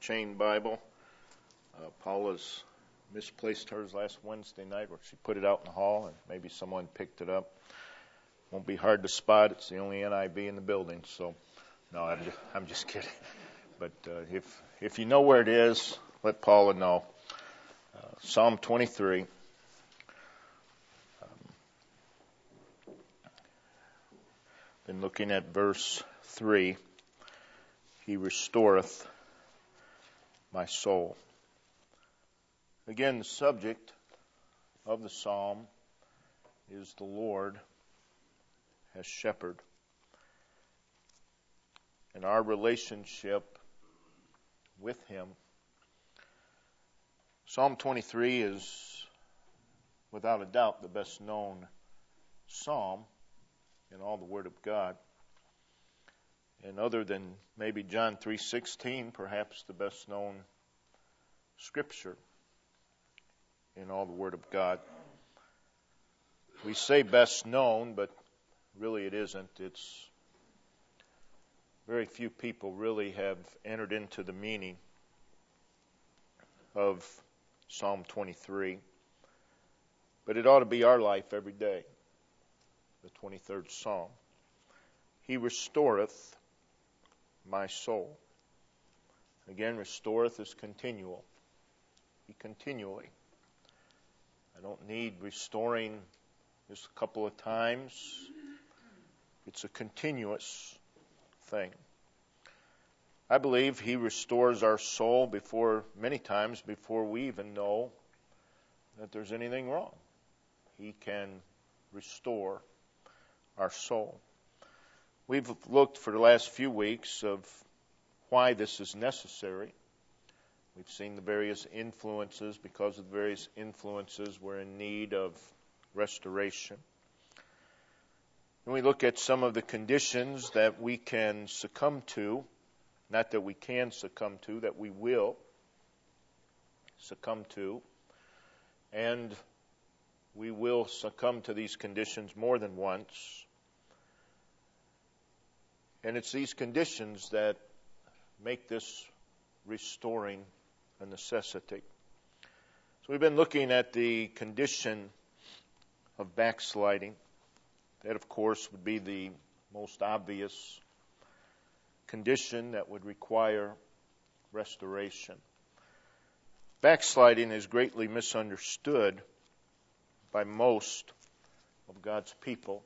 chain Bible. Paula's misplaced hers last Wednesday night, where she put it out in the hall, and maybe someone picked it up. Won't be hard to spot. It's the only NIV in the building. So, no, I'm just kidding. But if you know where it is, let Paula know. Psalm 23. Been looking at verse 3. He restoreth my soul. Again, the subject of the psalm is the Lord as shepherd. And our relationship with Him. Psalm 23 is, without a doubt, the best known psalm in all the Word of God. And other than maybe John 3:16, perhaps the best known scripture in all the Word of God. We say best known, but really it isn't. It's very few people really have entered into the meaning of Psalm 23. But it ought to be our life every day. The 23rd Psalm. He restoreth my soul. Again, restoreth is continual. He continually. I don't need restoring just a couple of times. It's a continuous thing. I believe He restores our soul many times before we even know that there's anything wrong. He can restore our soul. We've looked for the last few weeks of why this is necessary. We've seen the various influences. Because of the various influences, we're in need of restoration. And we look at some of the conditions that we can succumb to, not that we can succumb to, that we will succumb to. And we will succumb to these conditions more than once. And it's these conditions that make this restoring a necessity. So we've been looking at the condition of backsliding. That, of course, would be the most obvious condition that would require restoration. Backsliding is greatly misunderstood by most of God's people.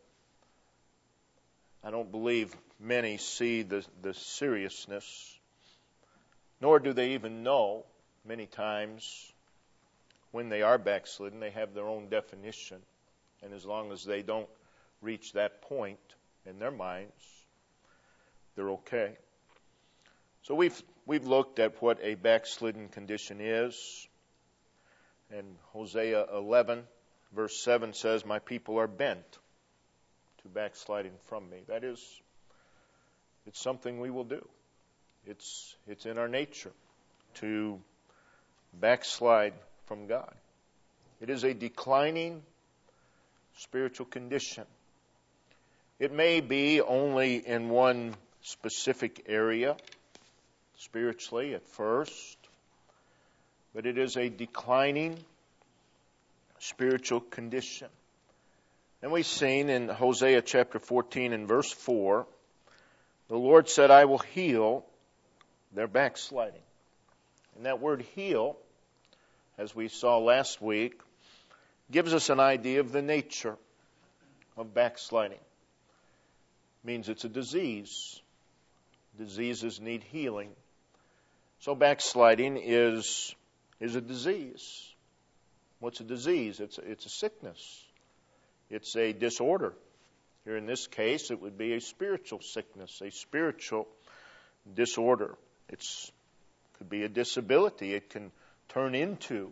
I don't believe many see the seriousness, nor do they even know many times when they are backslidden. They have their own definition, and as long as they don't reach that point in their minds, they're okay. So we've looked at what a backslidden condition is, and Hosea 11 verse 7 says, "My people are bent to backsliding from me." That is, it's something we will do. It's in our nature to backslide from God. It is a declining spiritual condition. It may be only in one specific area, spiritually at first, but it is a declining spiritual condition. And we've seen in Hosea chapter 14 and verse 4, the Lord said, "I will heal their backsliding." And that word heal, as we saw last week, gives us an idea of the nature of backsliding. It means it's a disease. Diseases need healing. So backsliding is a disease. What's a disease? It's a sickness. It's a disorder. Here in this case, it would be a spiritual sickness, a spiritual disorder. It could be a disability. It can turn into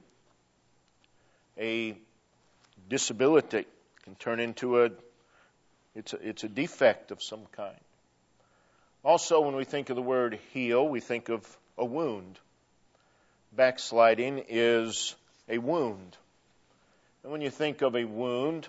a disability. It can turn into it's a defect of some kind. Also, when we think of the word heal, we think of a wound. Backsliding is a wound. And when you think of a wound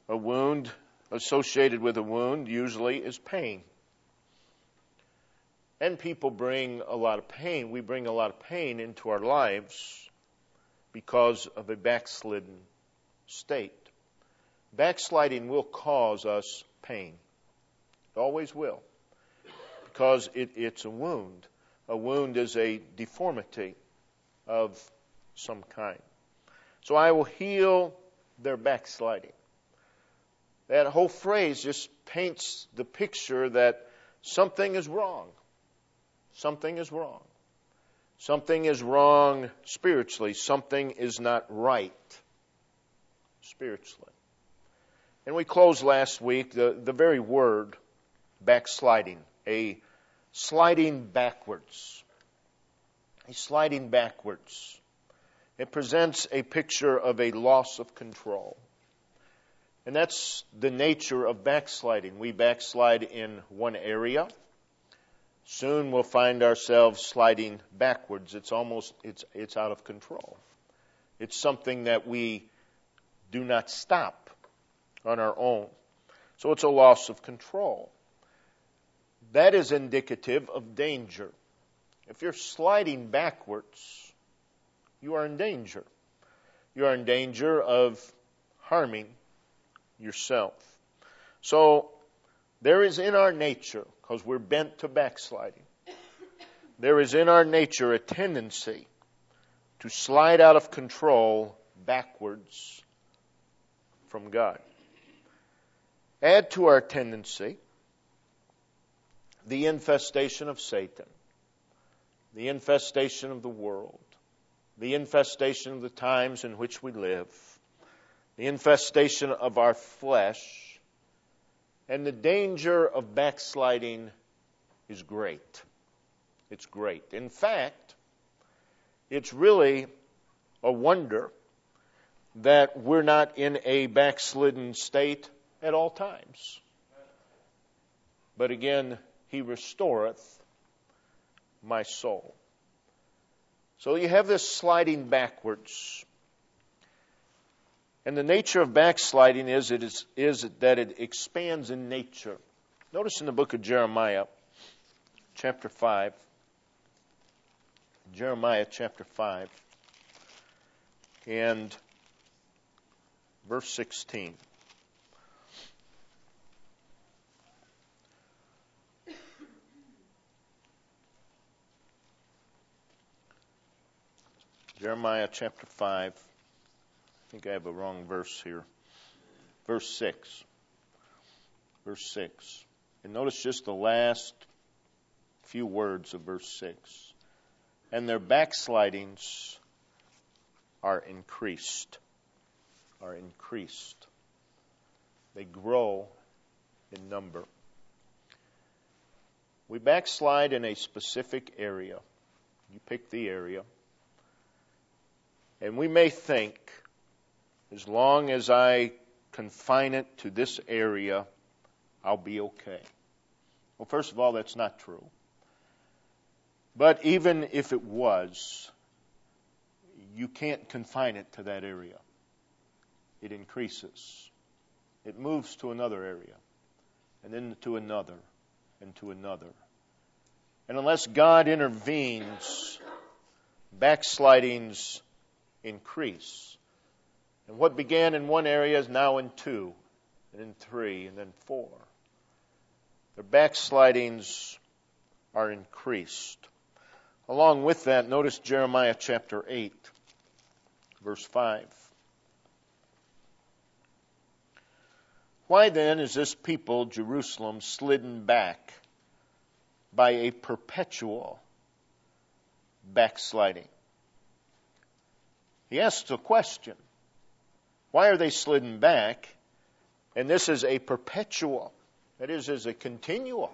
associated with a wound usually is pain. And people bring a lot of pain. We bring a lot of pain into our lives because of a backslidden state. Backsliding will cause us pain. It always will. Because it's a wound. A wound is a deformity of some kind. So I will heal their backsliding. That whole phrase just paints the picture that something is wrong. Something is wrong. Something is wrong spiritually. Something is not right spiritually. And we closed last week the very word backsliding, a sliding backwards. A sliding backwards. It presents a picture of a loss of control. And that's the nature of backsliding. We backslide in one area. Soon we'll find ourselves sliding backwards. It's out of control. It's something that we do not stop on our own. So it's a loss of control. That is indicative of danger. If you're sliding backwards, you are in danger. You are in danger of harming yourself. So there is in our nature, because we're bent to backsliding, there is in our nature a tendency to slide out of control backwards from God. Add to our tendency the infestation of Satan, the infestation of the world, the infestation of the times in which we live, the infestation of our flesh, and the danger of backsliding is great. It's great. In fact, it's really a wonder that we're not in a backslidden state at all times. But again, He restoreth my soul. So you have this sliding backwards. And the nature of backsliding is that it expands in nature. Notice in the book of Jeremiah, chapter 5. Jeremiah chapter 5 and verse 16. Jeremiah chapter 5. I think I have a wrong verse here. Verse 6. Verse 6. And notice just the last few words of verse 6. And their backslidings are increased. Are increased. They grow in number. We backslide in a specific area. You pick the area. And we may think, as long as I confine it to this area, I'll be okay. Well, first of all, that's not true. But even if it was, you can't confine it to that area. It increases. It moves to another area, and then to another, and to another. And unless God intervenes, backslidings increase. And what began in one area is now in 2, and in 3, and then 4. Their backslidings are increased. Along with that, notice Jeremiah chapter 8, verse 5. Why then is this people, Jerusalem, slidden back by a perpetual backsliding? He asks a question. Why are they slidden back? And this is a perpetual, that is a continual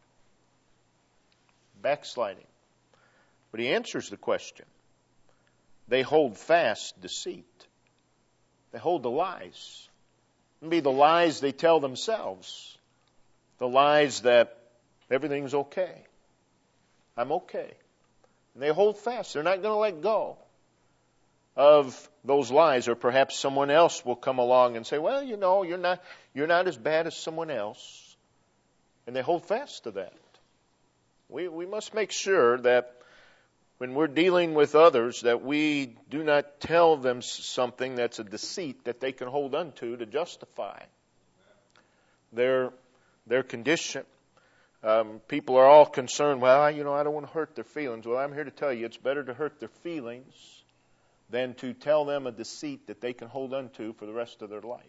backsliding. But he answers the question. They hold fast deceit. They hold the lies. It can be the lies they tell themselves. The lies that everything's okay. I'm okay. And they hold fast. They're not going to let go of those lies. Or perhaps someone else will come along and say, well, you know, you're not as bad as someone else. And they hold fast to that. We must make sure that when we're dealing with others, that we do not tell them something that's a deceit that they can hold unto to justify their condition. People are all concerned, well, I don't want to hurt their feelings. Well, I'm here to tell you it's better to hurt their feelings than to tell them a deceit that they can hold unto for the rest of their life.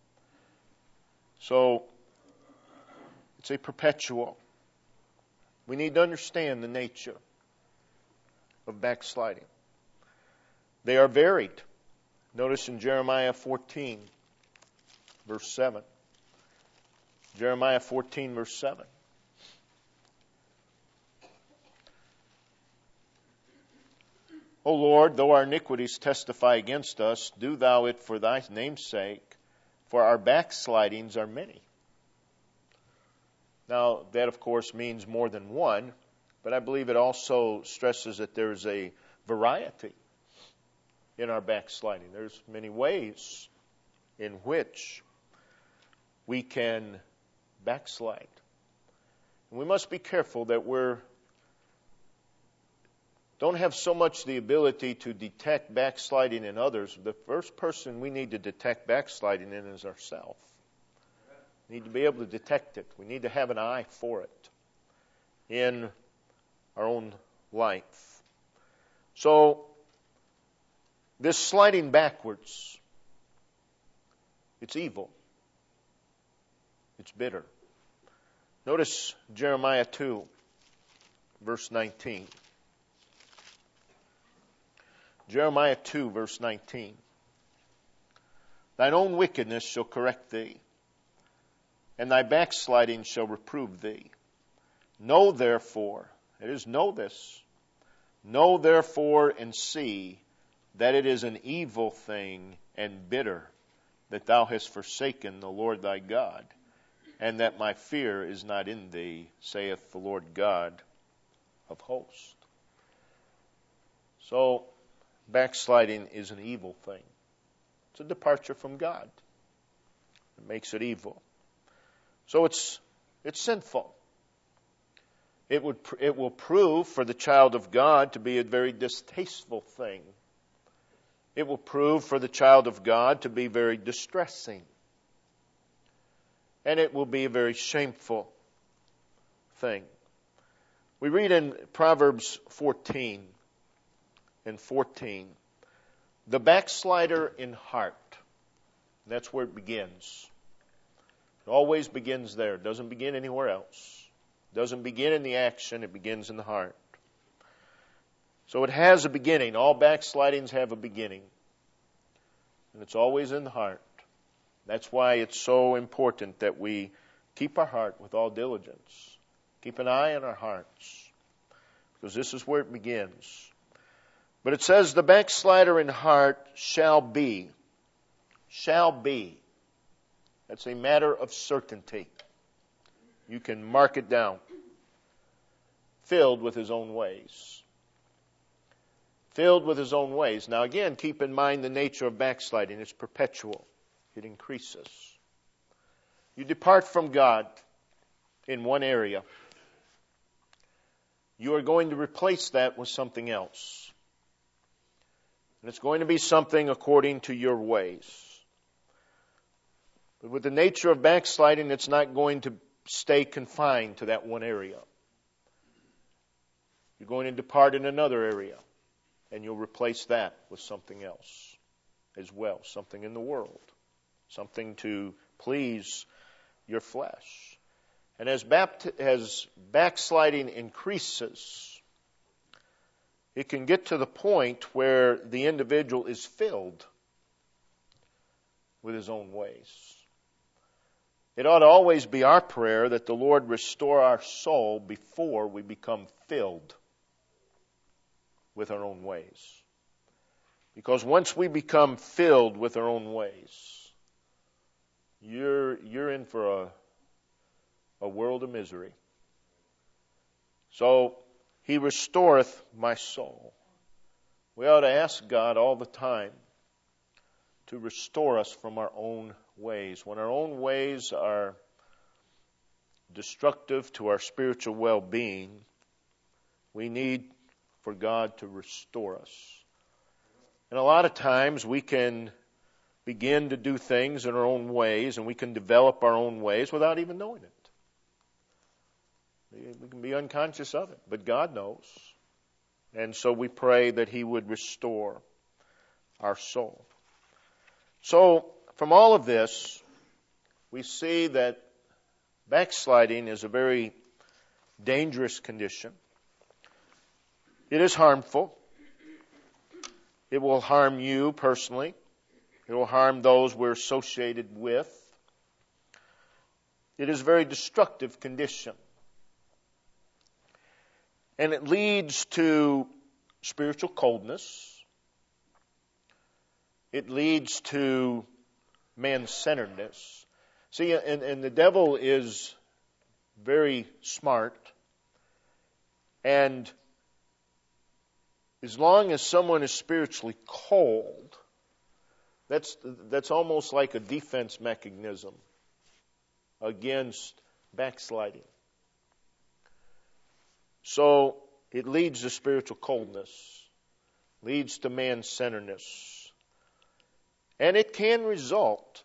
So, it's a perpetual. We need to understand the nature of backsliding. They are varied. Notice in Jeremiah 14, verse 7. Jeremiah 14, verse 7. O Lord, though our iniquities testify against us, do thou it for thy name's sake, for our backslidings are many. Now, that of course means more than one, but I believe it also stresses that there's a variety in our backsliding. There's many ways in which we can backslide. And we must be careful that don't have so much the ability to detect backsliding in others. The first person we need to detect backsliding in is ourselves. We need to be able to detect it. We need to have an eye for it in our own life. So, this sliding backwards, it's evil. It's bitter. Notice Jeremiah 2, verse 19. Jeremiah 2, verse 19. Thine own wickedness shall correct thee, and thy backsliding shall reprove thee. Know therefore, it is know this, know therefore and see that it is an evil thing and bitter that thou hast forsaken the Lord thy God, and that my fear is not in thee, saith the Lord God of hosts. So, backsliding is an evil thing. It's a departure from God. It makes it evil. So it's sinful. It will prove for the child of God to be a very distasteful thing. It will prove for the child of God to be very distressing. And it will be a very shameful thing. We read in Proverbs 14 and 14, the backslider in heart. That's where it begins. It always begins there. It doesn't begin anywhere else. It doesn't begin in the action. It begins in the heart. So it has a beginning. All backslidings have a beginning. And it's always in the heart. That's why it's so important that we keep our heart with all diligence. Keep an eye on our hearts. Because this is where it begins. But it says, the backslider in heart shall be. Shall be. That's a matter of certainty. You can mark it down. Filled with his own ways. Filled with his own ways. Now again, keep in mind the nature of backsliding. It's perpetual. It increases. You depart from God in one area. You are going to replace that with something else. And it's going to be something according to your ways. But with the nature of backsliding, it's not going to stay confined to that one area. You're going to depart in another area, and you'll replace that with something else as well, something in the world, something to please your flesh. And as backsliding increases, it can get to the point where the individual is filled with his own ways. It ought to always be our prayer that the Lord restore our soul before we become filled with our own ways. Because once we become filled with our own ways, you're in for a world of misery. So, He restoreth my soul. We ought to ask God all the time to restore us from our own ways. When our own ways are destructive to our spiritual well-being, We need for God to restore us. And a lot of times we can begin to do things in our own ways, and we can develop our own ways without even knowing it. We can be unconscious of it, but God knows. And so we pray that He would restore our soul. So, from all of this, we see that backsliding is a very dangerous condition. It is harmful. It will harm you personally. It will harm those we're associated with. It is a very destructive condition. And it leads to spiritual coldness. It leads to man-centeredness. See, and the devil is very smart. And as long as someone is spiritually cold, that's almost like a defense mechanism against backsliding. So it leads to spiritual coldness, leads to man-centeredness. And it can result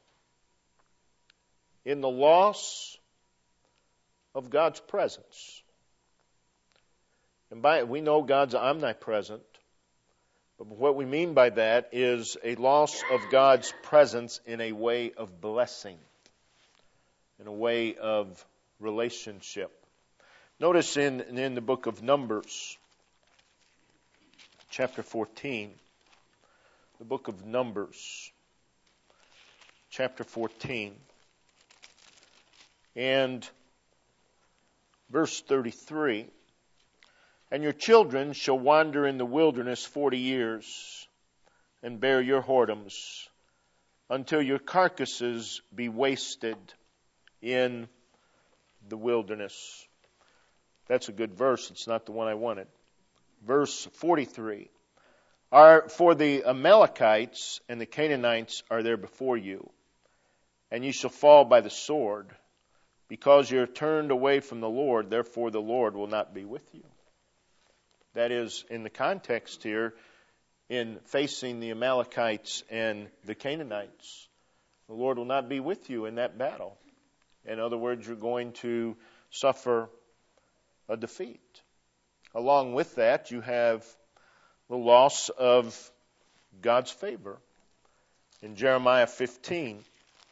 in the loss of God's presence. And we know God's omnipresent, but what we mean by that is a loss of God's presence in a way of blessing, in a way of relationship. Notice in the book of Numbers, chapter 14, the book of Numbers, chapter 14, and verse 33, "And your children shall wander in the wilderness 40 years, and bear your whoredoms, until your carcasses be wasted in the wilderness." That's a good verse. It's not the one I wanted. Verse 43. "For the Amalekites and the Canaanites are there before you, and you shall fall by the sword, because you are turned away from the Lord, therefore the Lord will not be with you." That is, in the context here, in facing the Amalekites and the Canaanites, the Lord will not be with you in that battle. In other words, you're going to suffer a defeat. Along with that, you have the loss of God's favor. In Jeremiah 15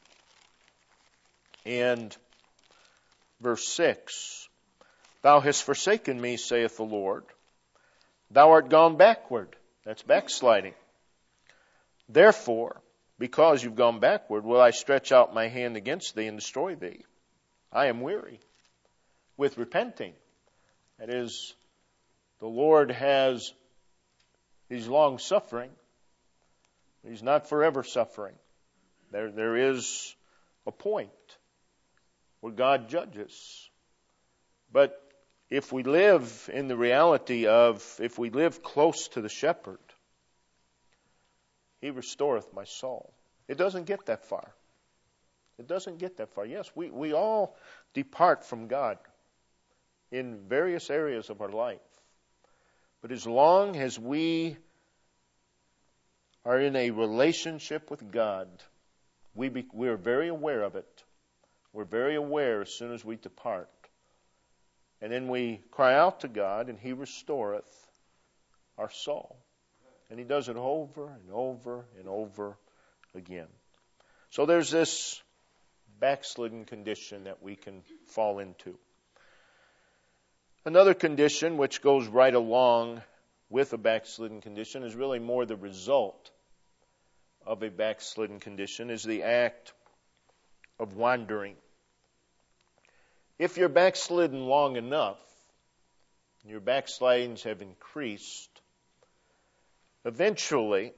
and verse 6, "Thou hast forsaken me, saith the Lord. Thou art gone backward." That's backsliding. "Therefore, because you've gone backward, will I stretch out my hand against thee and destroy thee. I am weary with repenting." That is, the Lord He's long suffering. He's not forever suffering. There is a point where God judges. But if we live in the reality of, if we live close to the shepherd, He restoreth my soul. It doesn't get that far. It doesn't get that far. Yes, we all depart from God in various areas of our life. But as long as we are in a relationship with God, we are very aware of it. We're very aware as soon as we depart. And then we cry out to God, and He restoreth our soul. And He does it over and over and over again. So there's this backslidden condition that we can fall into. Another condition which goes right along with a backslidden condition is really more the result of a backslidden condition, is the act of wandering. If you're backslidden long enough, your backslidings have increased, eventually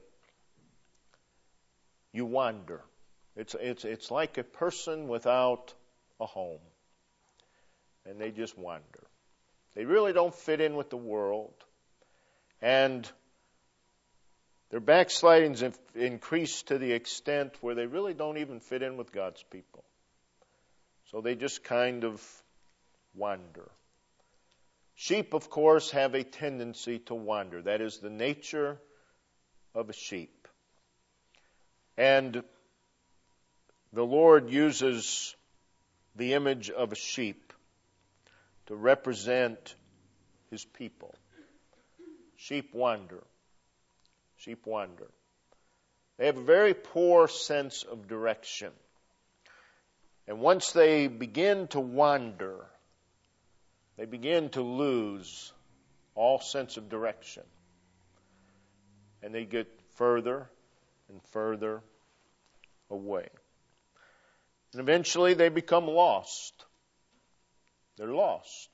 you wander. It's like a person without a home, and they just wander. They really don't fit in with the world. And their backslidings have increased to the extent where they really don't even fit in with God's people. So they just kind of wander. Sheep, of course, have a tendency to wander. That is the nature of a sheep. And the Lord uses the image of a sheep to represent His people. Sheep wander. Sheep wander. They have a very poor sense of direction. And once they begin to wander, they begin to lose all sense of direction. And they get further and further away. And eventually they become lost. They're lost.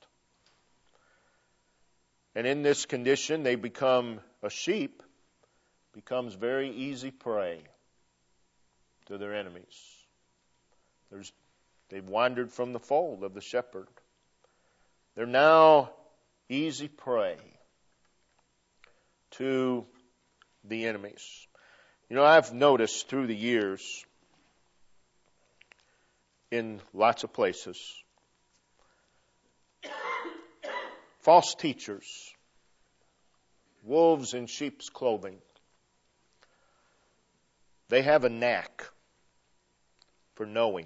And in this condition, they become a sheep, becomes very easy prey to their enemies. They've wandered from the fold of the shepherd. They're now easy prey to the enemies. You know, I've noticed through the years in lots of places, false teachers, wolves in sheep's clothing, they have a knack for knowing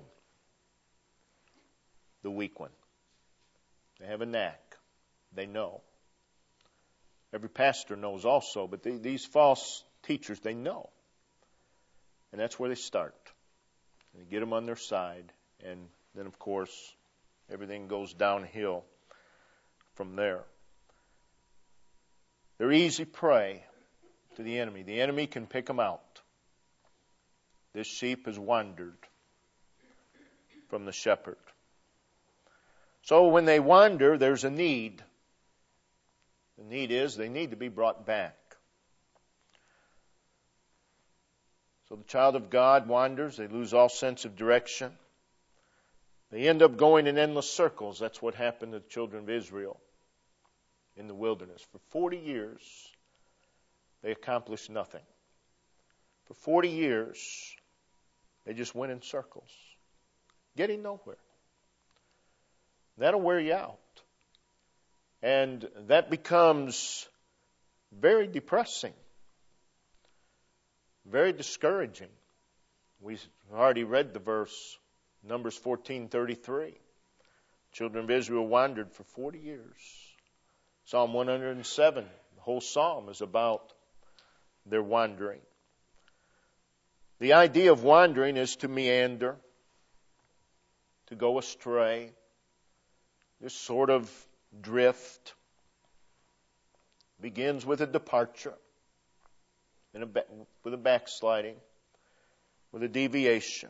the weak one. They have a knack. They know. Every pastor knows also, but these false teachers, they know. And that's where they start. They get them on their side, and then, of course, everything goes downhill from there. They're easy prey to the enemy. The enemy can pick them out. This sheep has wandered from the shepherd. So when they wander, there's a need. The need is they need to be brought back. So the child of God wanders. They lose all sense of direction. They end up going in endless circles. That's what happened to the children of Israel in the wilderness. For 40 years, they accomplished nothing. For 40 years, they just went in circles, getting nowhere. That'll wear you out. And that becomes very depressing, very discouraging. We already read the verse, Numbers 14:33. Children of Israel wandered for 40 years. Psalm 107, the whole psalm is about their wandering. The idea of wandering is to meander, to go astray, this sort of drift. Begins with a departure, with a backsliding, with a deviation.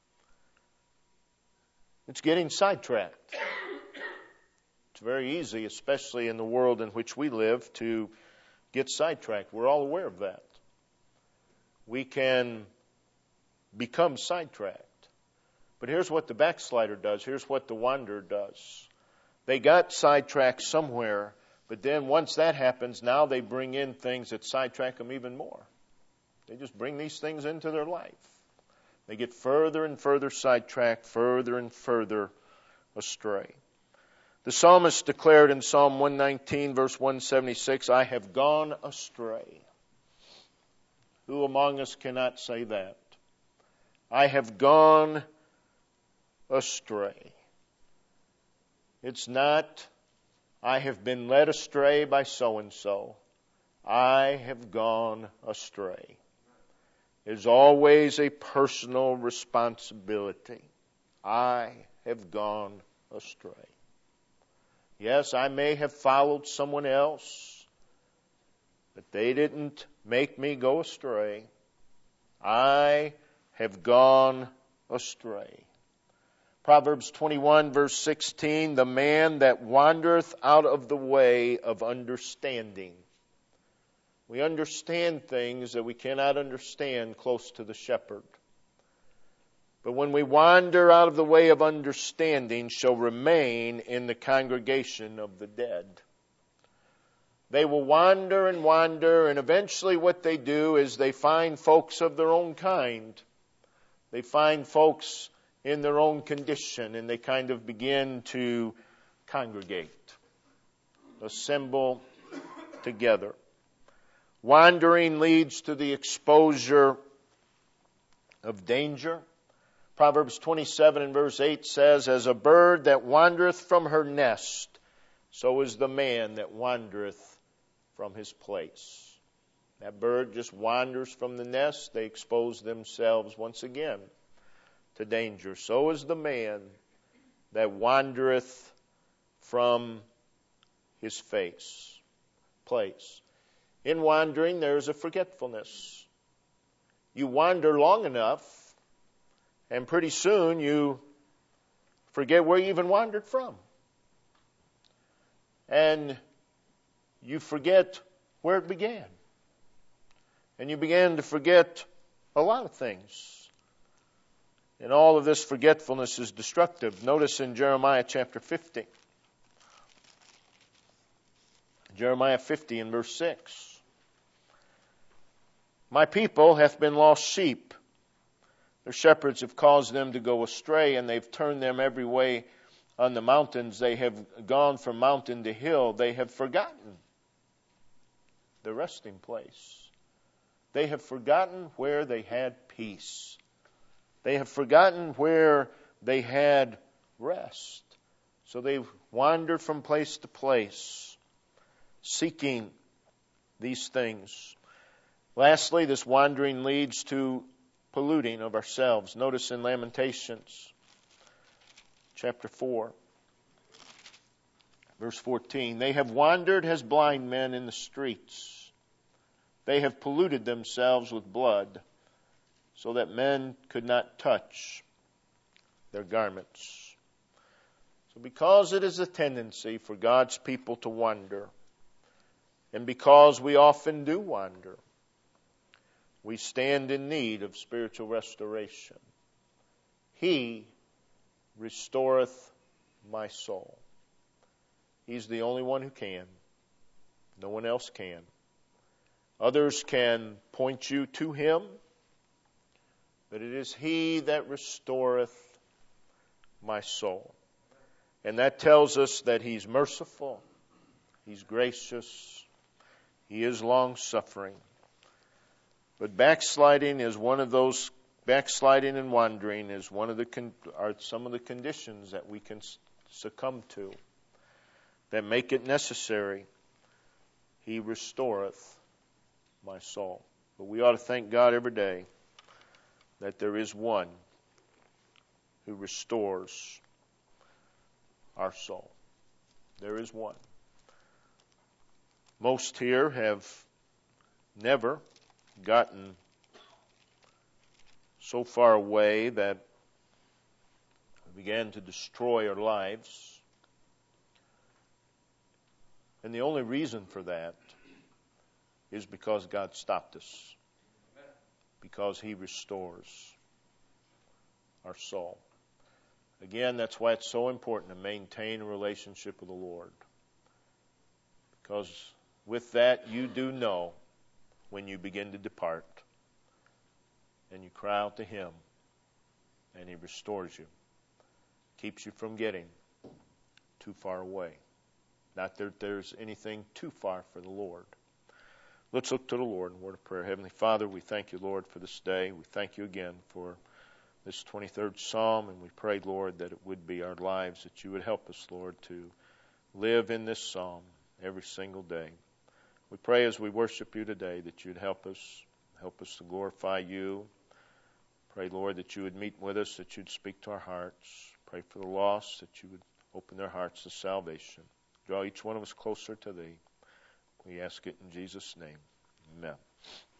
It's getting sidetracked. It's very easy, especially in the world in which we live, to get sidetracked. We're all aware of that. We can become sidetracked. But here's what the backslider does. Here's what the wanderer does. They got sidetracked somewhere, but then once that happens, now they bring in things that sidetrack them even more. They just bring these things into their life. They get further and further sidetracked, further and further astray. The psalmist declared in Psalm 119, verse 176, I have gone astray. Who among us cannot say that? I have gone astray. It's not, I have been led astray by so-and-so. I have gone astray. There's always a personal responsibility. I have gone astray. Yes, I may have followed someone else, but they didn't make me go astray. I have gone astray. Proverbs 21, verse 16, the man that wandereth out of the way of understanding. We understand things that we cannot understand close to the shepherd. But when we wander out of the way of understanding, shall remain in the congregation of the dead. They will wander, and eventually what they do is they find folks of their own kind. They find folks in their own condition, and they kind of begin to congregate. assemble together. Wandering leads to the exposure of danger. Proverbs 27 and verse 8 says, "As a bird that wandereth from her nest, so is the man that wandereth from his place." That bird just wanders from the nest. They expose themselves once again to danger. So is the man that wandereth from his place. In wandering, there is a forgetfulness. You wander long enough, and pretty soon you forget where you even wandered from. And you forget where it began. And you begin to forget a lot of things. And all of this forgetfulness is destructive. Notice in Jeremiah chapter 50. Jeremiah 50 and verse 6. "My people hath been lost sheep. Their shepherds have caused them to go astray, and they've turned them every way on the mountains. They have gone from mountain to hill. They have forgotten the resting place. They have forgotten where they had peace. They have forgotten where they had rest. So they've wandered from place to place, seeking these things." Lastly, this wandering leads to polluting of ourselves. Notice in Lamentations chapter 4, verse 14, "They have wandered as blind men in the streets. They have polluted themselves with blood, so that men could not touch their garments." So because it is a tendency for God's people to wander, and because we often do wander, we stand in need of spiritual restoration. "He restoreth my soul." He's the only one who can. No one else can. Others can point you to Him, but it is He that restoreth my soul. And that tells us that He's merciful, He's gracious, He is long-suffering. But backsliding and wandering is are some of the conditions that we can succumb to that make it necessary. "He restoreth my soul." But we ought to thank God every day that there is one who restores our soul. There is one. Most here have never gotten so far away that we began to destroy our lives. And the only reason for that is because God stopped us. Because He restores our soul. Again, that's why it's so important to maintain a relationship with the Lord. Because with that, you do know when you begin to depart, and you cry out to Him, and He restores you, keeps you from getting too far away. Not that there's anything too far for the Lord. Let's look to the Lord in a word of prayer. Heavenly Father, we thank you, Lord, for this day. We thank you again for this 23rd Psalm, and we pray, Lord, that it would be our lives, that you would help us, Lord, to live in this Psalm every single day. We pray as we worship you today that you'd help us to glorify you. Pray, Lord, that you would meet with us, that you'd speak to our hearts. Pray for the lost, that you would open their hearts to salvation. Draw each one of us closer to thee. We ask it in Jesus' name. Amen.